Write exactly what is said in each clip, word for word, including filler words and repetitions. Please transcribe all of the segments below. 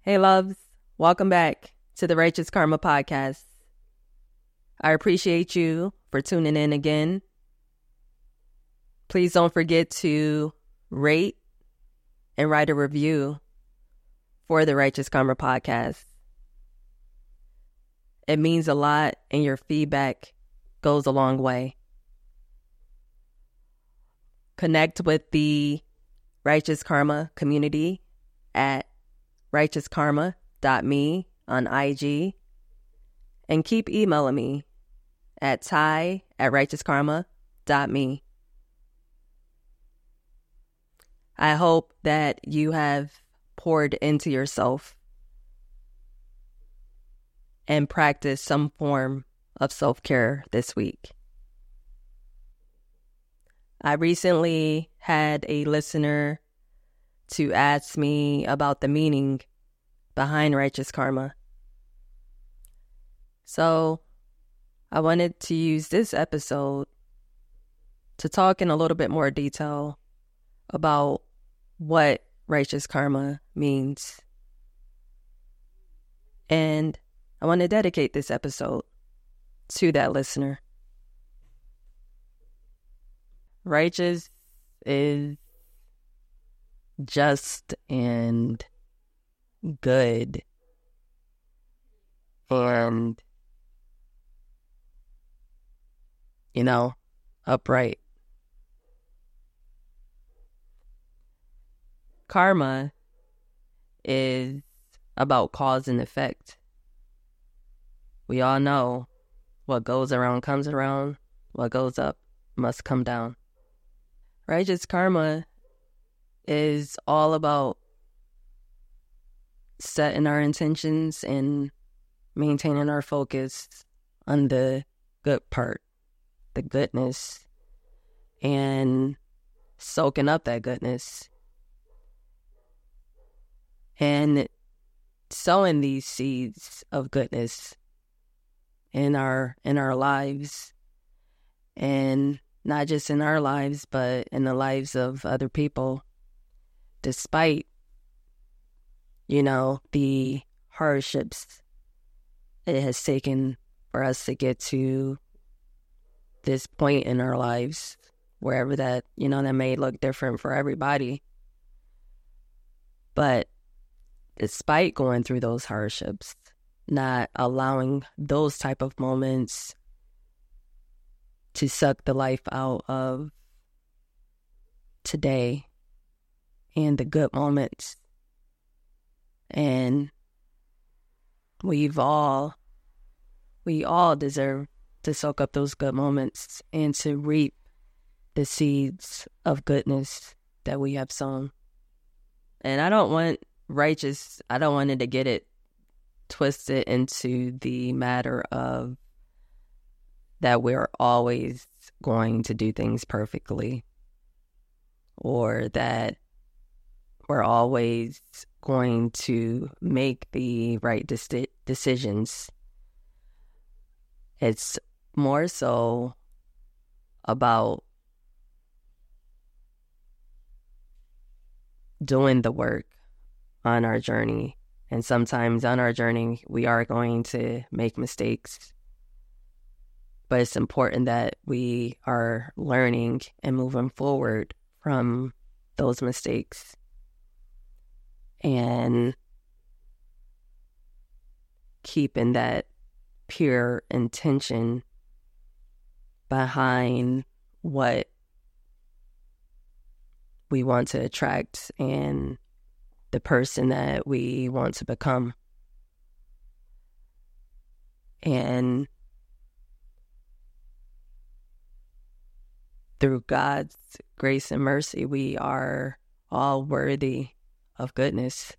Hey, loves. Welcome back to the Righteous Karma Podcast. I appreciate you for tuning in again. Please don't forget to rate and write a review for the Righteous Karma Podcast. It means a lot, and your feedback goes a long way. Connect with the Righteous Karma community at righteous karma dot me on I G, and keep emailing me at ty at righteous karma dot me. I hope that you have poured into yourself and practiced some form of self-care this week. I recently had a listener to ask me about the meaning behind righteous karma. So I wanted to use this episode to talk in a little bit more detail about what righteous karma means. And I want to dedicate this episode to that listener. Righteous is just and good and, you know, upright. Karma is about cause and effect. We all know what goes around comes around, what goes up must come down. Righteous karma is all about setting our intentions and maintaining our focus on the good part, the goodness, and soaking up that goodness. And sowing these seeds of goodness in our in our lives, and not just in our lives, but in the lives of other people, despite, you know, the hardships it has taken for us to get to this point in our lives, wherever that, you know, that may look different for everybody. But despite going through those hardships, not allowing those type of moments to suck the life out of today and the good moments. And we've all, we all deserve to soak up those good moments and to reap the seeds of goodness that we have sown. And I don't want righteous, I don't want it to get it twisted into the matter of that we're always going to do things perfectly, or that we're always going to make the right de- decisions. It's more so about doing the work on our journey. And sometimes on our journey, we are going to make mistakes. But it's important that we are learning and moving forward from those mistakes. And keeping that pure intention behind what we want to attract and the person that we want to become. And through God's grace and mercy, we are all worthy of goodness,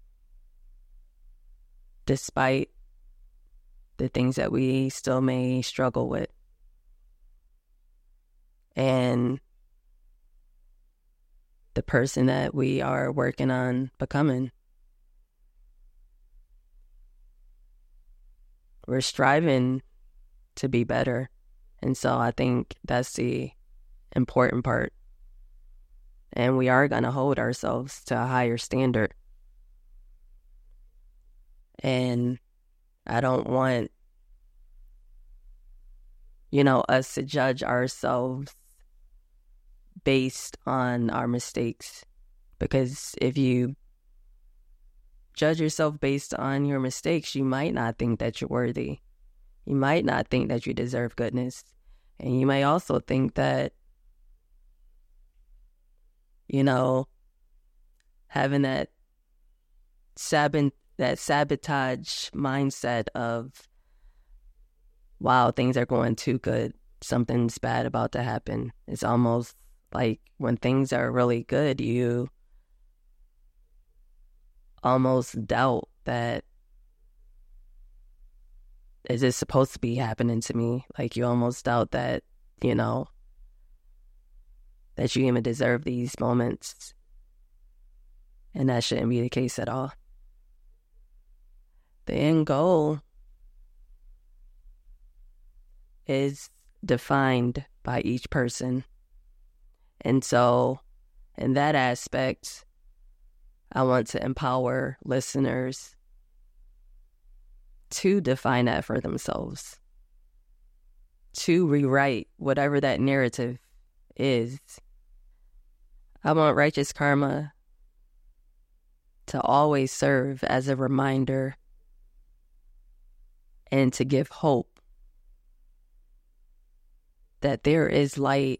despite the things that we still may struggle with. And the person that we are working on becoming. We're striving to be better. And so I think that's the important part. And we are going to hold ourselves to a higher standard. And I don't want, you know, us to judge ourselves based on our mistakes. Because if you judge yourself based on your mistakes, you might not think that you're worthy. You might not think that you deserve goodness. And you may also think that, you know, having that sabot- that sabotage mindset of, wow, things are going too good, something's bad about to happen. It's almost like when things are really good, you almost doubt that, is this supposed to be happening to me? Like you almost doubt that, you know, that you even deserve these moments. And that shouldn't be the case at all. The end goal is defined by each person. And so in that aspect, I want to empower listeners to define that for themselves, to rewrite whatever that narrative is. I want Righteous Karma to always serve as a reminder and to give hope that there is light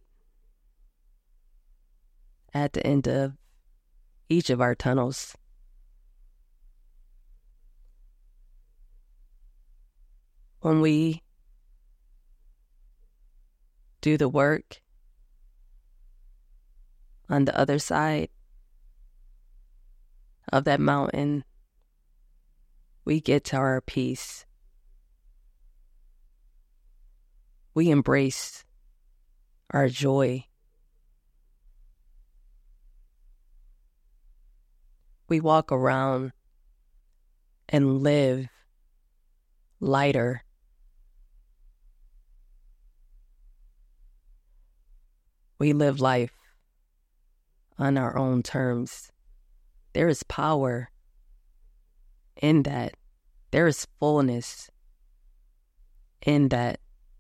at the end of each of our tunnels. When we do the work on the other side of that mountain, we get to our peace. We embrace our joy. We walk around and live lighter. We live life on our own terms. There is power in that. There is fullness in that.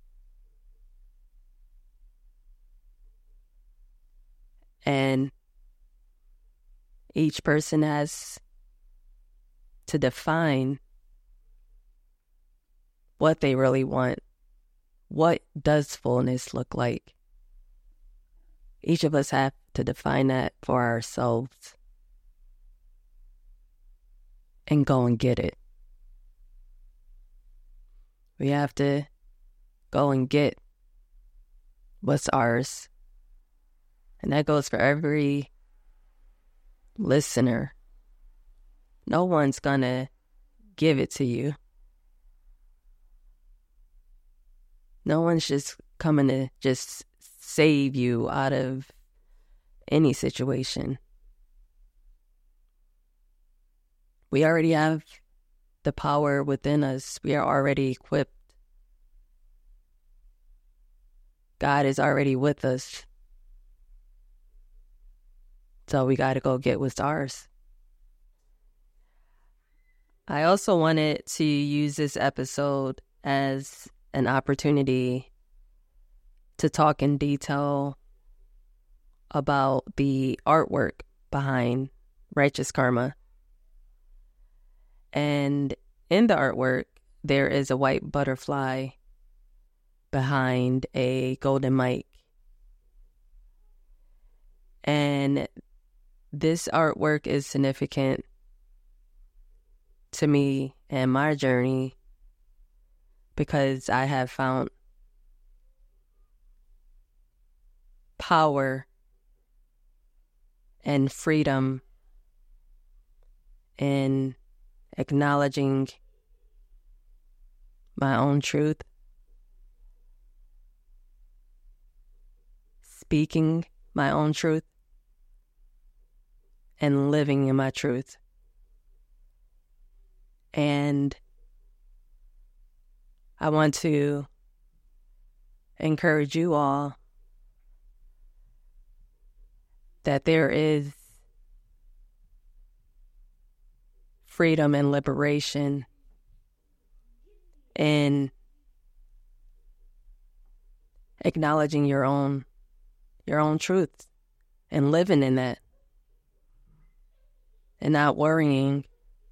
And each person has to define what they really want. What does fullness look like? Each of us have to define that for ourselves and go and get it. We have to go and get what's ours. And that goes for every listener. No one's gonna give it to you. No one's just coming to just save you out of any situation. We already have the power within us. We are already equipped. God is already with us. So we got to go get what's ours. I also wanted to use this episode as an opportunity to talk in detail about the artwork behind Righteous Karma. And in the artwork, there is a white butterfly behind a golden mic. And this artwork is significant to me and my journey because I have found power and freedom in acknowledging my own truth, speaking my own truth, and living in my truth. And I want to encourage you all that there is freedom and liberation and acknowledging your own your own truth and living in that and not worrying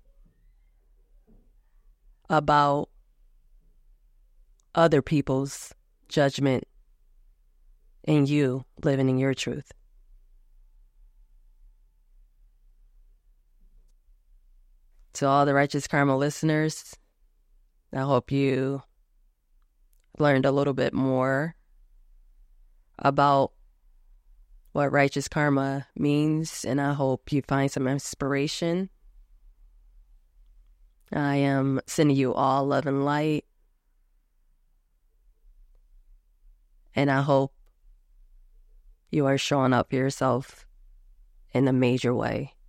about other people's judgment and you living in your truth. To all the Righteous Karma listeners, I hope you learned a little bit more about what righteous karma means, and I hope you find some inspiration. I am sending you all love and light, and I hope you are showing up for yourself in a major way.